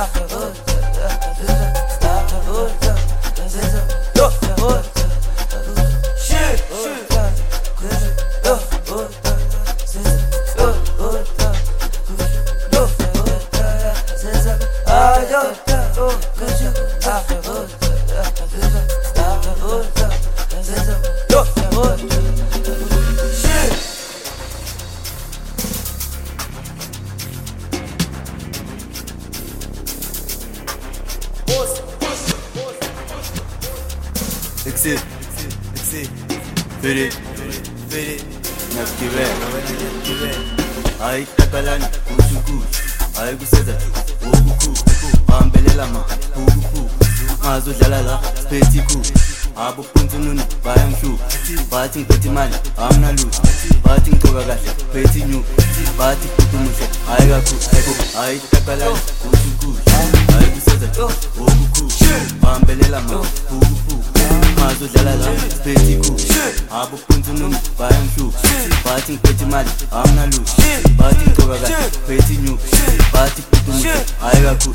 Exit, Fede, Nakive, Ai Takalan, Kuchuku, Ai Guseza, Ubuku, Ambelelama, Ubuku, Mazu Jalala, Petiku, Abu Puntunun, Bayamshu, Bating Petiman, Amnalu, Bating Togagasha, Petinu, Batik Putumusha, Aigaku, Ai Takalan, Kuchuku, Ai Guseza, Ubuku, Ambelelama, Ubuku, Mazu Jalala, Petiku, Abu Puntunun, Bayamshu, Bating Petiman, Amnalu, Bating Togagasha, Petinu, Batik Putumusha, Aigaku,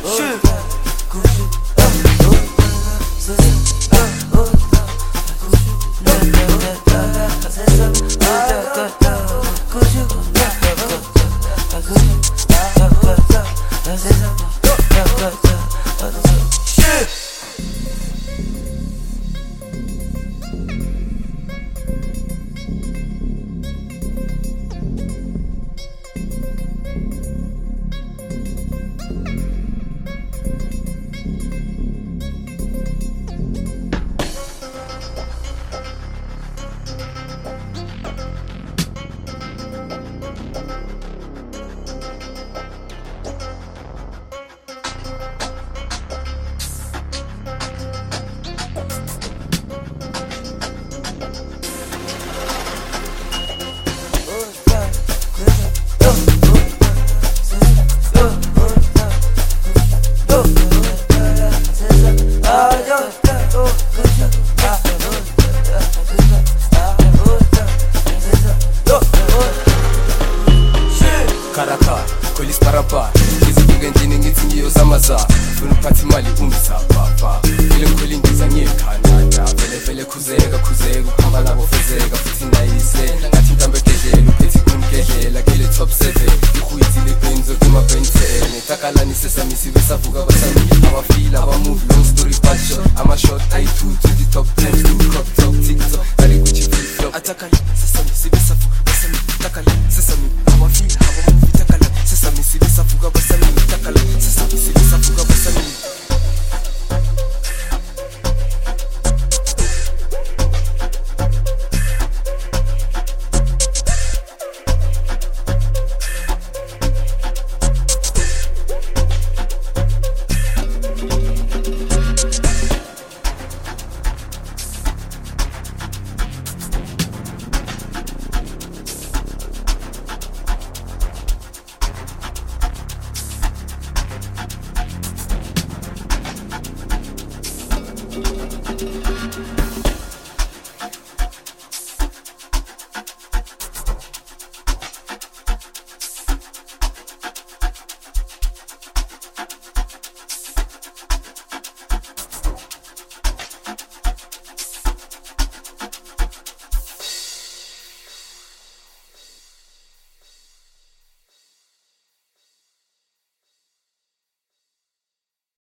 Karaka, Kolis Parapa, Kizigengini Ngitingi Zamaza, Patimali Papa, Feeling Dizanye Kanda, Vele Kuzega, Kambala Fezega, Fitina Ise, Natintambe Kejelu, Petit Kunkeje, la Kele Top 7, Ikuiti le Benzo, Tuma Bente, Takalani Sesami, Sivisavuga Basami, Amafila,